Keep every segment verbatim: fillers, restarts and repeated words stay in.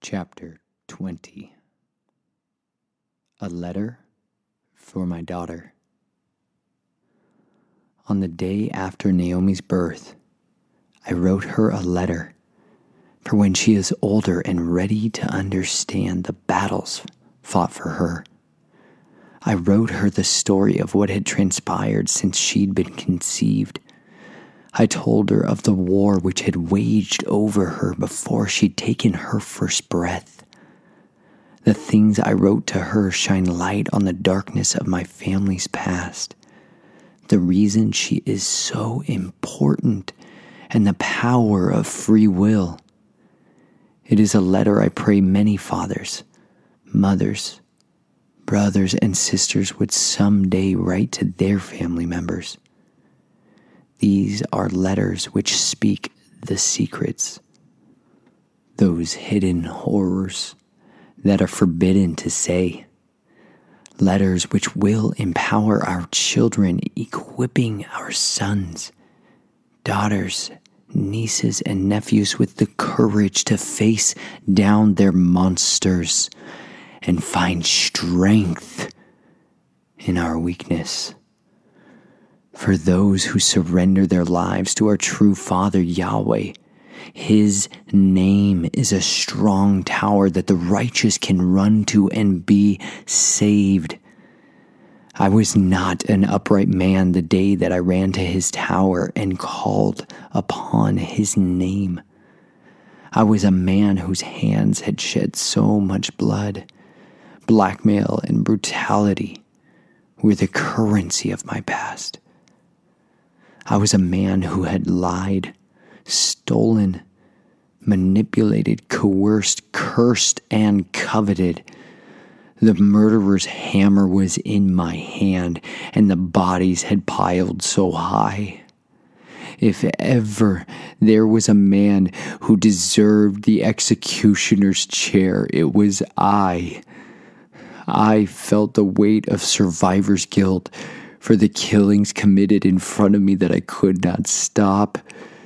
Chapter twenty. A Letter for My Daughter. On the day after Naomi's birth, I wrote her a letter for when she is older and ready to understand the battles fought for her. I wrote her the story of what had transpired since she'd been conceived. I told her of the war which had waged over her before she'd taken her first breath. The things I wrote to her shine light on the darkness of my family's past, the reason she is so important, and the power of free will. It is a letter I pray many fathers, mothers, brothers, and sisters would someday write to their family members. These are letters which speak the secrets, those hidden horrors that are forbidden to say. Letters which will empower our children, equipping our sons, daughters, nieces, and nephews with the courage to face down their monsters and find strength in our weakness. For those who surrender their lives to our true Father Yahweh, His name is a strong tower that the righteous can run to and be saved. I was not an upright man the day that I ran to His tower and called upon His name. I was a man whose hands had shed so much blood. Blackmail and brutality were the currency of my past. I was a man who had lied, stolen, manipulated, coerced, cursed, and coveted. The murderer's hammer was in my hand, and the bodies had piled so high. If ever there was a man who deserved the executioner's chair, it was I. I felt the weight of survivor's guilt for the killings committed in front of me that I could not stop.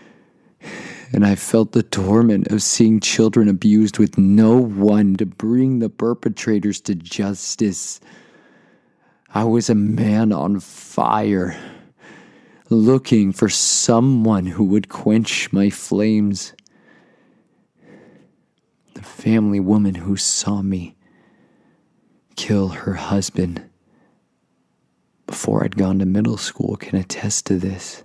And I felt the torment of seeing children abused with no one to bring the perpetrators to justice. I was a man on fire, looking for someone who would quench my flames. The family woman who saw me kill her husband before I'd gone to middle school can attest to this.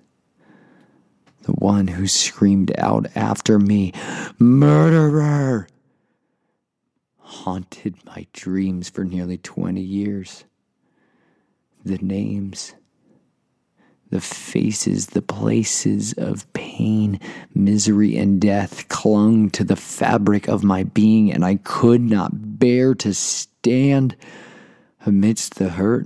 The one who screamed out after me, "Murderer!" haunted my dreams for nearly twenty years. The names, the faces, the places of pain, misery, and death clung to the fabric of my being, and I could not bear to stand amidst the hurt.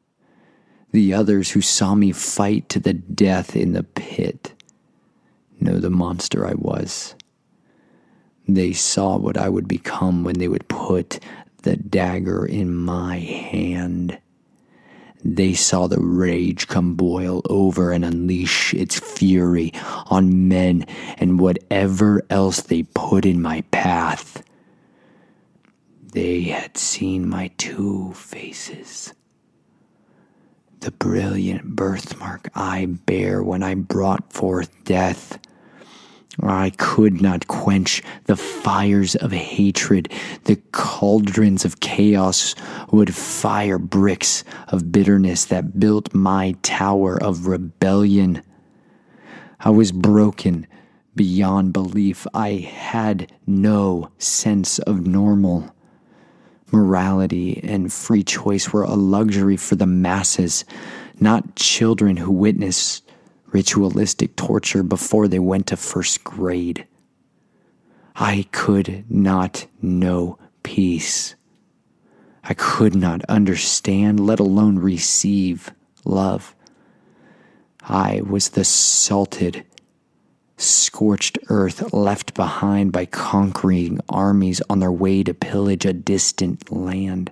The others who saw me fight to the death in the pit know the monster I was. They saw what I would become when they would put the dagger in my hand. They saw the rage come boil over and unleash its fury on men and whatever else they put in my path. They had seen my two faces. The brilliant birthmark I bear when I brought forth death. I could not quench the fires of hatred. The cauldrons of chaos would fire bricks of bitterness that built my tower of rebellion. I was broken beyond belief. I had no sense of normal. Morality and free choice were a luxury for the masses, not children who witnessed ritualistic torture before they went to first grade. I could not know peace. I could not understand, let alone receive, love. I was the salted, scorched earth left behind by conquering armies on their way to pillage a distant land.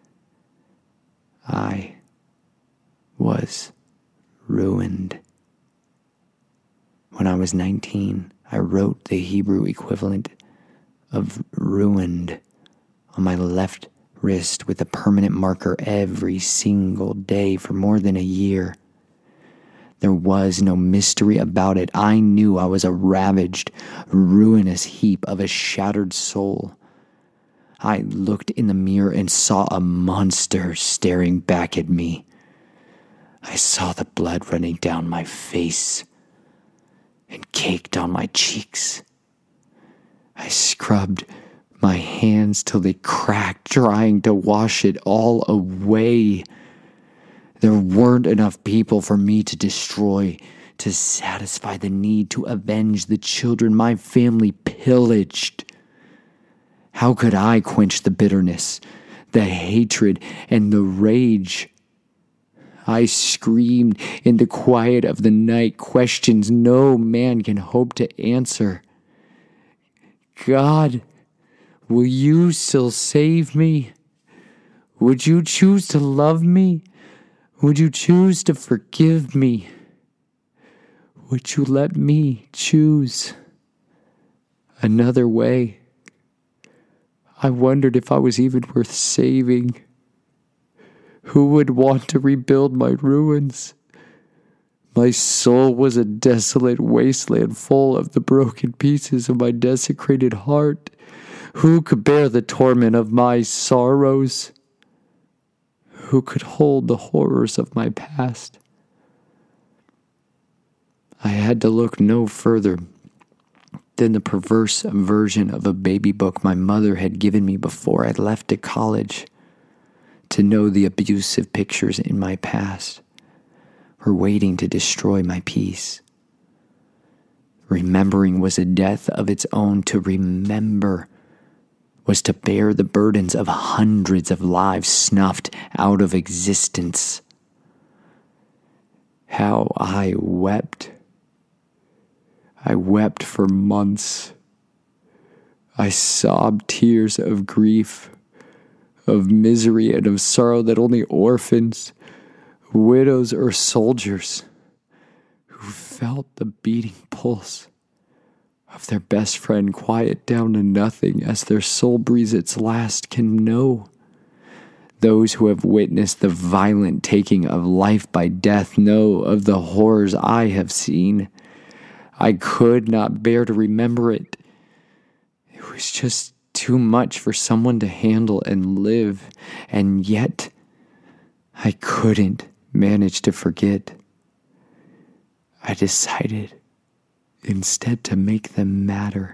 I was ruined. When I was nineteen, I wrote the Hebrew equivalent of ruined on my left wrist with a permanent marker every single day for more than a year. There was no mystery about it. I knew I was a ravaged, ruinous heap of a shattered soul. I looked in the mirror and saw a monster staring back at me. I saw the blood running down my face and caked on my cheeks. I scrubbed my hands till they cracked, trying to wash it all away. There weren't enough people for me to destroy, to satisfy the need to avenge the children my family pillaged. How could I quench the bitterness, the hatred, and the rage? I screamed in the quiet of the night, questions no man can hope to answer. God, will you still save me? Would you choose to love me? Would you choose to forgive me? Would you let me choose another way? I wondered if I was even worth saving. Who would want to rebuild my ruins? My soul was a desolate wasteland full of the broken pieces of my desecrated heart. Who could bear the torment of my sorrows? Who could hold the horrors of my past? I had to look no further than the perverse version of a baby book my mother had given me before I left to college to know the abusive pictures in my past were waiting to destroy my peace. Remembering was a death of its own. To remember was to bear the burdens of hundreds of lives snuffed out of existence. How I wept. I wept for months. I sobbed tears of grief, of misery, and of sorrow that only orphans, widows, or soldiers who felt the beating pulse of their best friend quiet down to nothing as their soul breathes its last can know. Those who have witnessed the violent taking of life by death know of the horrors I have seen. I could not bear to remember it. It was just too much for someone to handle and live, and yet I couldn't manage to forget. I decided instead to make them matter.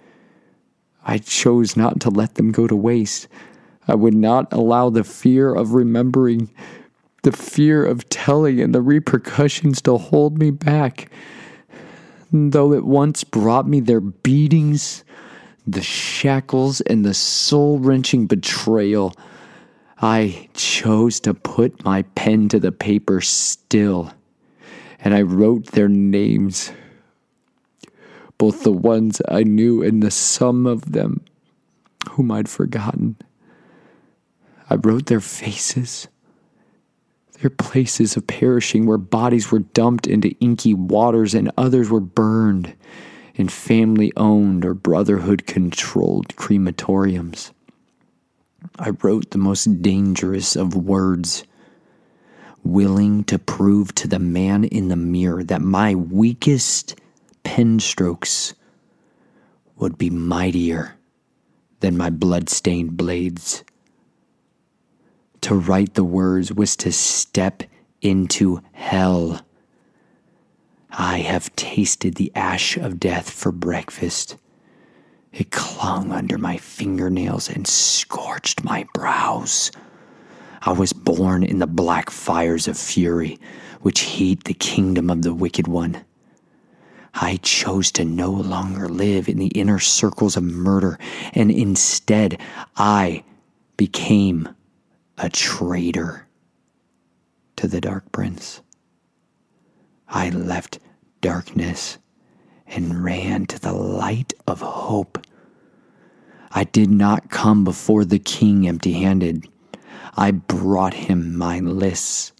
I chose not to let them go to waste. I would not allow the fear of remembering, the fear of telling, and the repercussions to hold me back. Though it once brought me their beatings, the shackles, and the soul-wrenching betrayal, I chose to put my pen to the paper still, and I wrote their names, both the ones I knew and the some of them whom I'd forgotten. I wrote their faces, their places of perishing where bodies were dumped into inky waters and others were burned in family-owned or brotherhood-controlled crematoriums. I wrote the most dangerous of words, willing to prove to the man in the mirror that my weakest pen strokes would be mightier than my blood-stained blades. To write the words was to step into hell. I have tasted the ash of death for breakfast. It clung under my fingernails and scorched my brows. I was born in the black fires of fury, which heat the kingdom of the wicked one. I chose to no longer live in the inner circles of murder, and instead I became a traitor to the Dark Prince. I left darkness and ran to the light of hope. I did not come before the king empty-handed. I brought him my lists,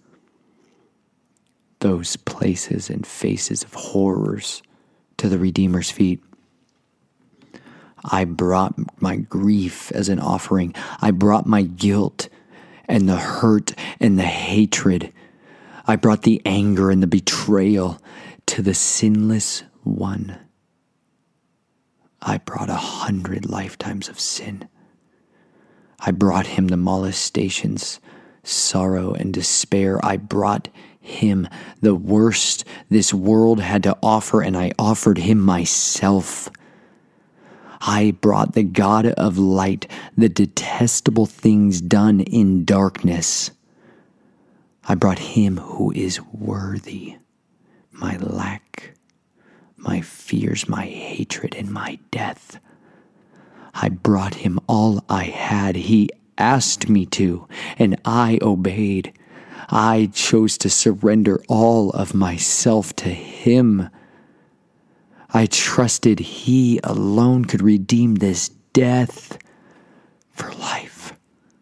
those places and faces of horrors, to the Redeemer's feet. I brought my grief as an offering. I brought my guilt and the hurt and the hatred. I brought the anger and the betrayal to the sinless one. I brought a hundred lifetimes of sin. I brought him the molestations, sorrow, and despair. I brought him the worst this world had to offer, and I offered him myself. I brought the God of light, the detestable things done in darkness. I brought him who is worthy, my lack, my fears, my hatred, and my death. I brought him all I had. He asked me to, and I obeyed. I chose to surrender all of myself to him. I trusted he alone could redeem this death for life.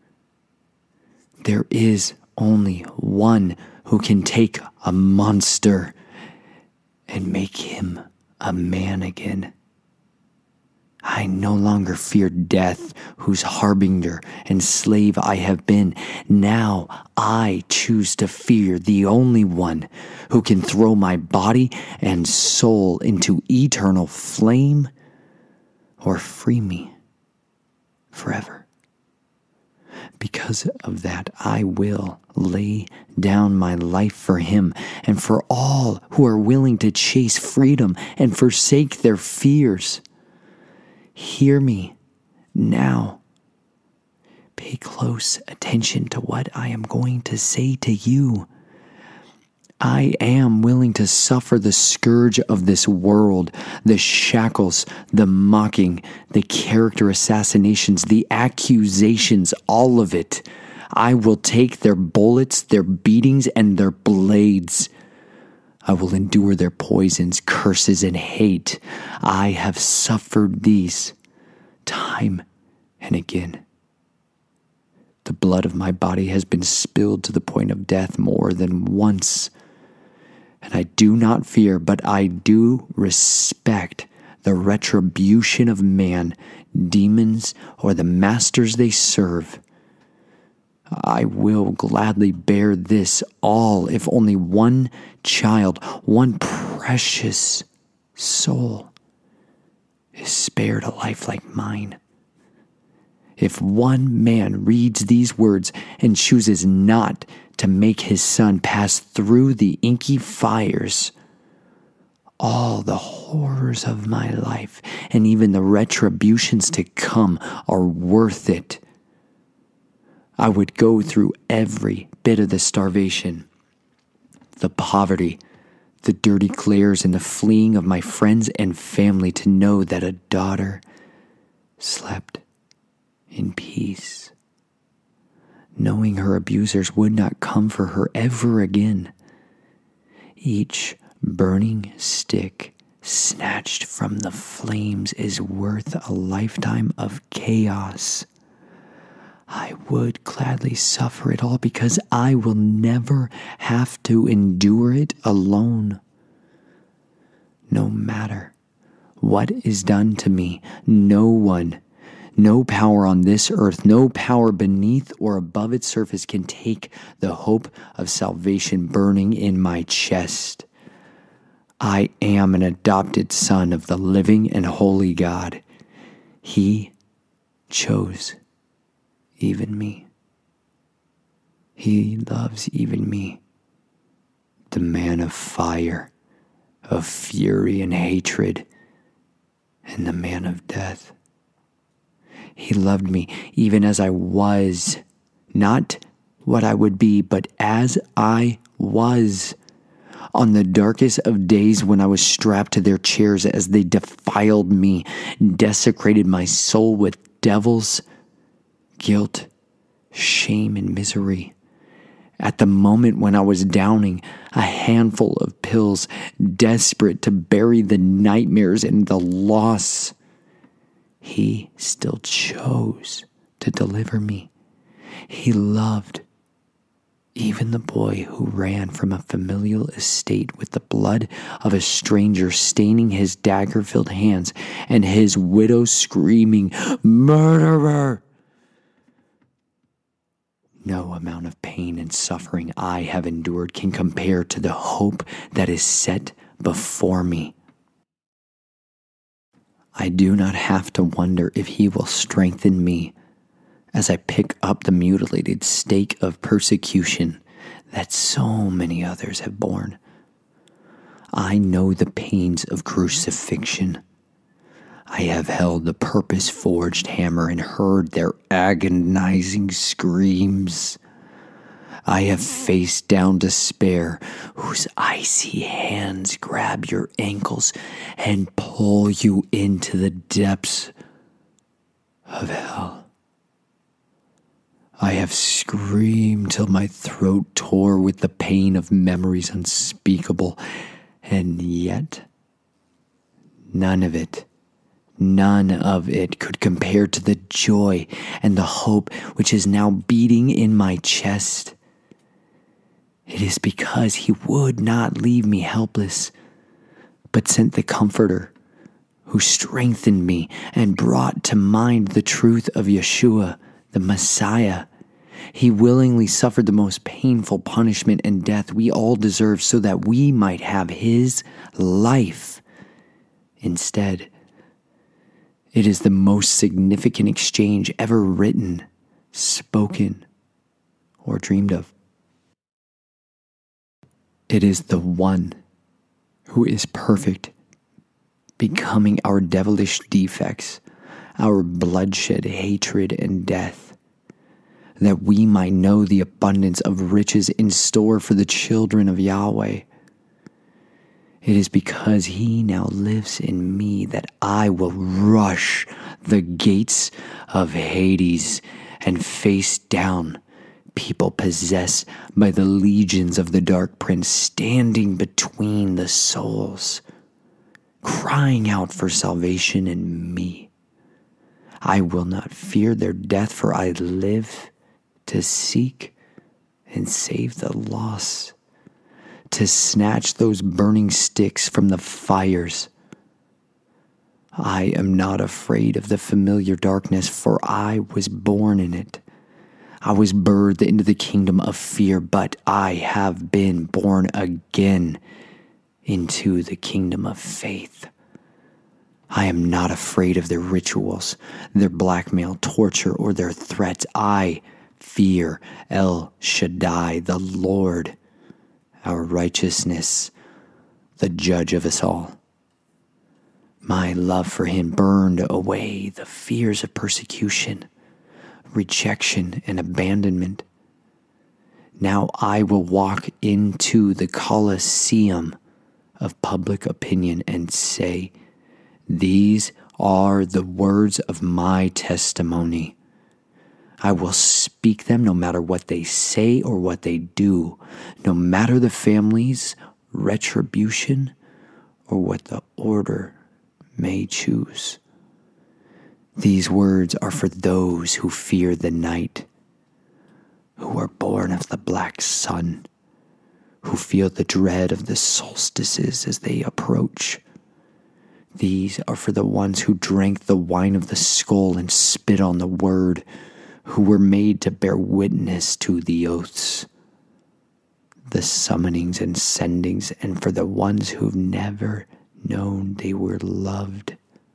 There is only one who can take a monster and make him a man again. I no longer fear death, whose harbinger and slave I have been. Now I choose to fear the only one who can throw my body and soul into eternal flame or free me forever. Because of that, I will lay down my life for him and for all who are willing to chase freedom and forsake their fears. Hear me now. Pay close attention to what I am going to say to you. I am willing to suffer the scourge of this world, the shackles, the mocking, the character assassinations, the accusations, all of it. I will take their bullets, their beatings, and their blades. I will endure their poisons, curses, and hate. I have suffered these time and again. The blood of my body has been spilled to the point of death more than once. And I do not fear, but I do respect the retribution of man, demons, or the masters they serve. I will gladly bear this all if only one child, one precious soul is spared a life like mine. If one man reads these words and chooses not to make his son pass through the inky fires, all the horrors of my life and even the retributions to come are worth it. I would go through every bit of the starvation, the poverty, the dirty glares, and the fleeing of my friends and family to know that a daughter slept in peace, knowing her abusers would not come for her ever again. Each burning stick snatched from the flames is worth a lifetime of chaos. I would gladly suffer it all because I will never have to endure it alone. No matter what is done to me, no one, no power on this earth, no power beneath or above its surface can take the hope of salvation burning in my chest. I am an adopted son of the living and holy God. He chose even me. He loves even me, the man of fire, of fury and hatred, and the man of death. He loved me even as I was, not what I would be, but as I was. On the darkest of days when I was strapped to their chairs as they defiled me, desecrated my soul with devils, guilt, shame, and misery. At the moment when I was downing a handful of pills, desperate to bury the nightmares and the loss, he still chose to deliver me. He loved even the boy who ran from a familial estate with the blood of a stranger staining his dagger-filled hands and his widow screaming, "Murderer!" No amount of pain and suffering I have endured can compare to the hope that is set before me. I do not have to wonder if he will strengthen me as I pick up the mutilated stake of persecution that so many others have borne. I know the pains of crucifixion. I have held the purpose-forged hammer and heard their agonizing screams. I have faced down despair, whose icy hands grab your ankles and pull you into the depths of hell. I have screamed till my throat tore with the pain of memories unspeakable, and yet none of it None of it could compare to the joy and the hope which is now beating in my chest. It is because he would not leave me helpless, but sent the Comforter, who strengthened me and brought to mind the truth of Yeshua, the Messiah. He willingly suffered the most painful punishment and death we all deserve so that we might have his life instead. It is the most significant exchange ever written, spoken, or dreamed of. It is the one who is perfect, becoming our devilish defects, our bloodshed, hatred, and death, that we might know the abundance of riches in store for the children of Yahweh. It is because he now lives in me that I will rush the gates of Hades and face down people possessed by the legions of the Dark Prince, standing between the souls, crying out for salvation in me. I will not fear their death, for I live to seek and save the lost, to snatch those burning sticks from the fires. I am not afraid of the familiar darkness, for I was born in it. I was birthed into the kingdom of fear, but I have been born again into the kingdom of faith. I am not afraid of their rituals, their blackmail, torture, or their threats. I fear El Shaddai, the Lord, our righteousness, the judge of us all. My love for him burned away the fears of persecution, rejection, and abandonment. Now I will walk into the Colosseum of public opinion and say, "These are the words of my testimony." I will speak them no matter what they say or what they do, no matter the family's retribution or what the order may choose. These words are for those who fear the night, who are born of the black sun, who feel the dread of the solstices as they approach. These are for the ones who drank the wine of the skull and spit on the word, who were made to bear witness to the oaths, the summonings and sendings, and for the ones who've never known they were loved.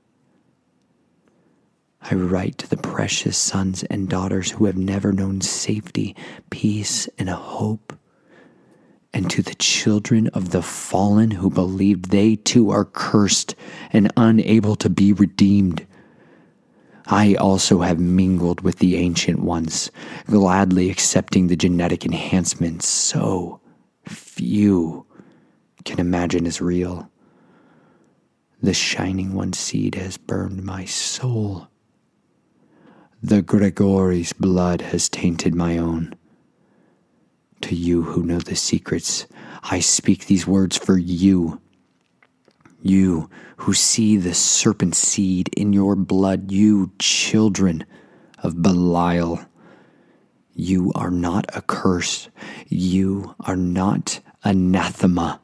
I write to the precious sons and daughters who have never known safety, peace, and a hope, and to the children of the fallen who believed they too are cursed and unable to be redeemed. I also have mingled with the ancient ones, gladly accepting the genetic enhancements so few can imagine is real. The Shining One seed has burned my soul. The Gregori's blood has tainted my own. To you who know the secrets, I speak these words for you. You who see the serpent seed in your blood, you children of Belial. You are not a curse. You are not anathema.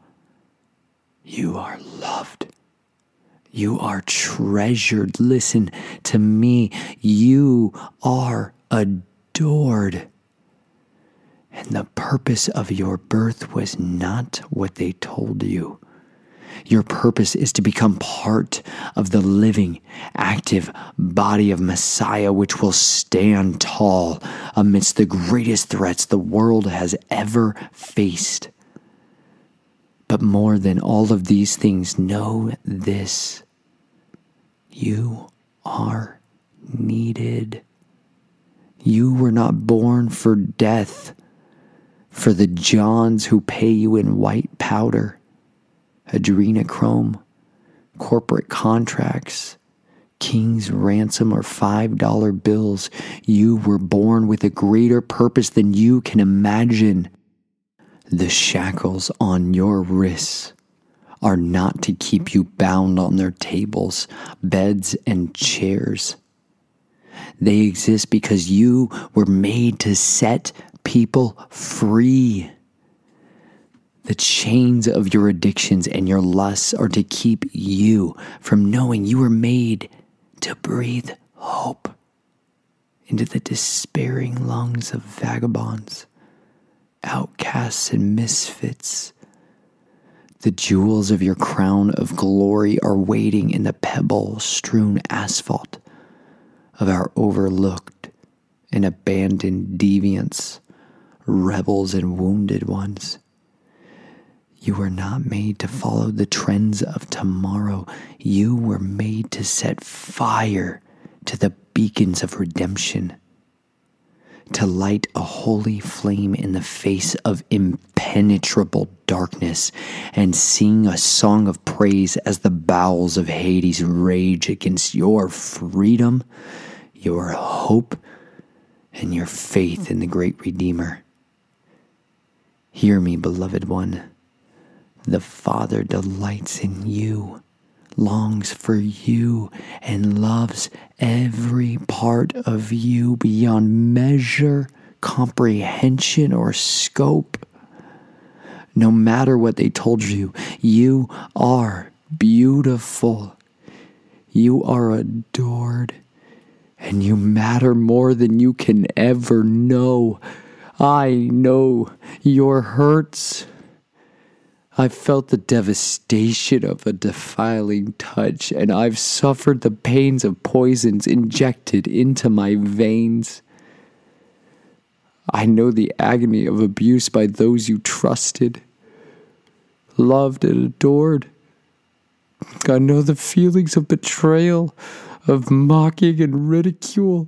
You are loved. You are treasured. Listen to me. You are adored. And the purpose of your birth was not what they told you. Your purpose is to become part of the living, active body of Messiah, which will stand tall amidst the greatest threats the world has ever faced. But more than all of these things, know this: you are needed. You were not born for death, for the Johns who pay you in white powder, adrenochrome, corporate contracts, king's ransom, or five dollar bills. You were born with a greater purpose than you can imagine. The shackles on your wrists are not to keep you bound on their tables, beds, and chairs. They exist because you were made to set people free. The chains of your addictions and your lusts are to keep you from knowing you were made to breathe hope into the despairing lungs of vagabonds, outcasts, and misfits. The jewels of your crown of glory are waiting in the pebble-strewn asphalt of our overlooked and abandoned deviants, rebels, and wounded ones. You were not made to follow the trends of tomorrow. You were made to set fire to the beacons of redemption, to light a holy flame in the face of impenetrable darkness, and sing a song of praise as the bowels of Hades rage against your freedom, your hope, and your faith in the great Redeemer. Hear me, beloved one. The Father delights in you, longs for you, and loves every part of you beyond measure, comprehension, or scope. No matter what they told you, you are beautiful. You are adored, and you matter more than you can ever know. I know your hurts. I've felt the devastation of a defiling touch, and I've suffered the pains of poisons injected into my veins. I know the agony of abuse by those you trusted, loved, and adored. I know the feelings of betrayal, of mocking and ridicule.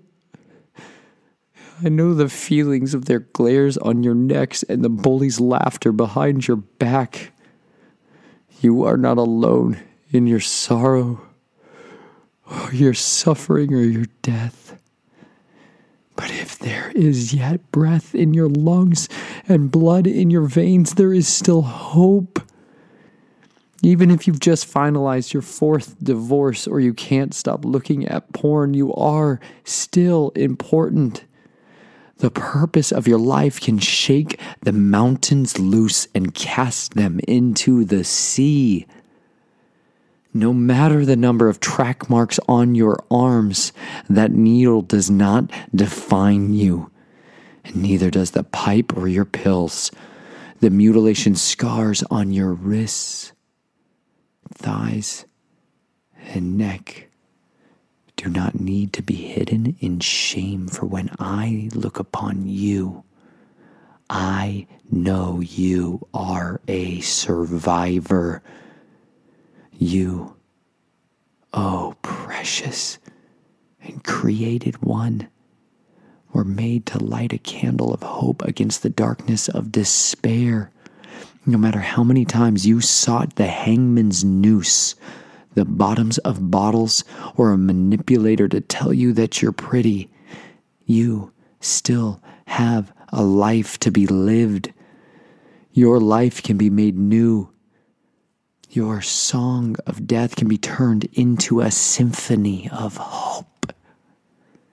I know the feelings of their glares on your necks and the bully's laughter behind your back. You are not alone in your sorrow, or your suffering, or your death. But if there is yet breath in your lungs and blood in your veins, there is still hope. Even if you've just finalized your fourth divorce or you can't stop looking at porn, you are still important. The purpose of your life can shake the mountains loose and cast them into the sea. No matter the number of track marks on your arms, that needle does not define you, and neither does the pipe or your pills. The mutilation scars on your wrists, thighs, and neck do not need to be hidden in shame, for when I look upon you, I know you are a survivor. You, oh precious and created one, were made to light a candle of hope against the darkness of despair. No matter how many times you sought the hangman's noose, the bottoms of bottles, or a manipulator to tell you that you're pretty, you still have a life to be lived. Your life can be made new. Your song of death can be turned into a symphony of hope.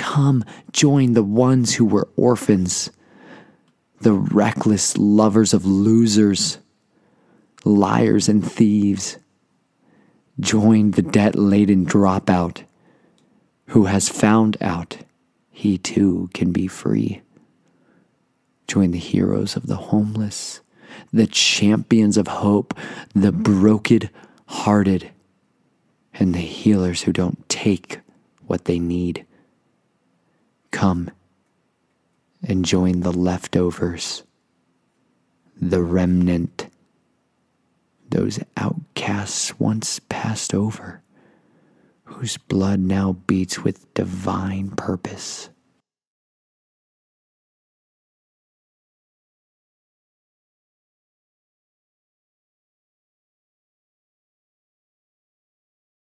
Come, join the ones who were orphans, the reckless lovers of losers, liars and thieves. Join the debt-laden dropout who has found out he too can be free. Join the heroes of the homeless, the champions of hope, the broken-hearted, and the healers who don't take what they need. Come and join the leftovers, the remnant, those outcasts once passed over, whose blood now beats with divine purpose.